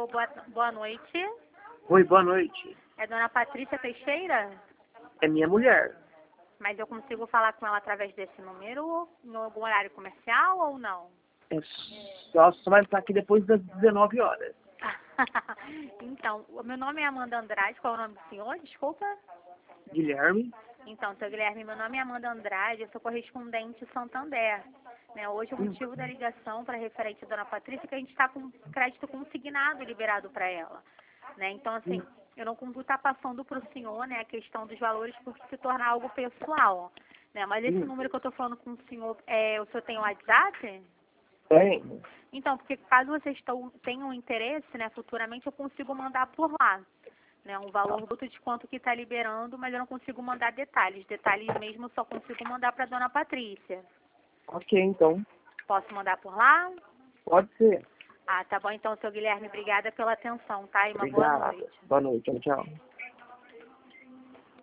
Alô, boa noite. Oi, boa noite. É Dona Patrícia Teixeira? É minha mulher. Mas eu consigo falar com ela através desse número em algum horário comercial ou não? É só vai estar aqui depois das 19 horas. Então, o meu nome é Amanda Andrade. Qual é o nome do senhor? Desculpa. Guilherme? Então, seu Guilherme, meu nome é Amanda Andrade, eu sou correspondente Santander. Né, hoje o motivo da ligação para referente à Dona Patrícia é que a gente está com crédito consignado liberado para ela. Né? Então, assim, eu não vou estar passando para o senhor, né, a questão dos valores por se tornar algo pessoal. Né? Mas esse número que eu estou falando com o senhor tem o WhatsApp? Tem. Então, porque caso vocês tenham interesse, né, futuramente eu consigo mandar por lá. Né, um valor bruto de quanto que está liberando, mas eu não consigo mandar detalhes. Detalhes mesmo eu só consigo mandar para Dona Patrícia. Ok, então. Posso mandar por lá? Pode ser. Ah, tá bom então, seu Guilherme. Obrigada pela atenção, tá? E uma boa Obrigado. noite. Boa noite. Tchau, tchau.